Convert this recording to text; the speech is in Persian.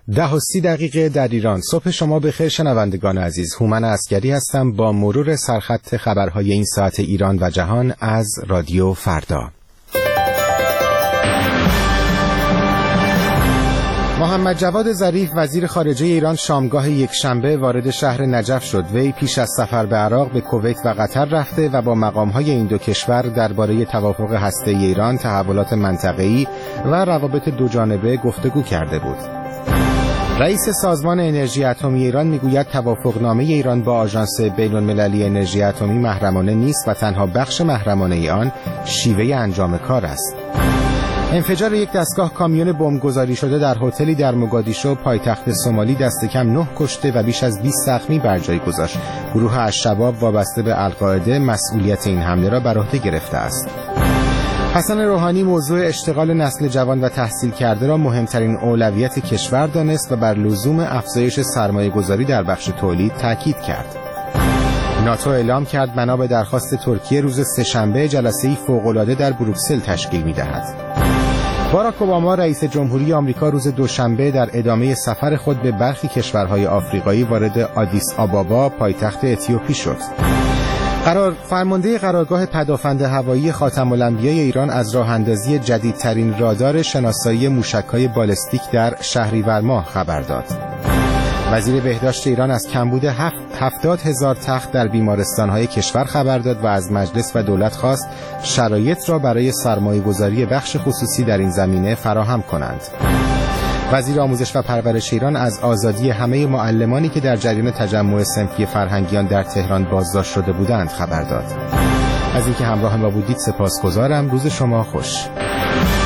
10:30 در ایران. صبح شما بخیر شنوندگان عزیز. هومن عسگری هستم با مرور سرخط خبرهای این ساعت ایران و جهان از رادیو فردا. محمد جواد ظریف وزیر خارجه ایران شامگاه یکشنبه وارد شهر نجف شد. وی پیش از سفر به عراق به کویت و قطر رفته و با مقام‌های این دو کشور درباره توافق هسته‌ای ایران، تحولات منطقه‌ای و روابط دوجانبه گفتگو کرده بود. رئیس سازمان انرژی اتمی ایران میگوید توافقنامه ایران با آژانس بین‌المللی انرژی اتمی محرمانه نیست و تنها بخش محرمانه آن شیوه انجام کار است. انفجار یک دستگاه کامیون بمبگذاری شده در هتلی در موگادیشو پایتخت سومالی دست کم 9 کشته و بیش از 20 زخمی بر جای گذاشت. گروه الشباب وابسته به القاعده مسئولیت این حمله را بر عهده گرفته است. حسن روحانی موضوع اشتغال نسل جوان و تحصیل کرده را مهمترین اولویت کشور دانست و بر لزوم افزایش سرمایه‌گذاری در بخش تولید تاکید کرد. ناتو اعلام کرد بنا به درخواست ترکیه روز سه‌شنبه جلسه‌ای فوق‌العاده در بروکسل تشکیل می‌دهد. باراک اوباما رئیس جمهوری آمریکا روز دوشنبه در ادامه سفر خود به برخی کشورهای آفریقایی وارد آدیس آبابا پایتخت اتیوپی شد. فرمانده قرارگاه پدافند هوایی خاتم الانبیای ایران از راه اندازی جدیدترین رادار شناسایی موشک‌های بالستیک در شهریور ماه خبر داد. وزیر بهداشت ایران از کمبود 70,000 تخت در بیمارستان‌های کشور خبر داد و از مجلس و دولت خواست شرایط را برای سرمایه‌گذاری بخش خصوصی در این زمینه فراهم کنند. وزیر آموزش و پرورش ایران از آزادی همه معلمانی که در جریان تجمع صنفی فرهنگیان در تهران بازداشت شده بودند خبر داد. از اینکه همراه ما بودید سپاسگزارم. روز شما خوش.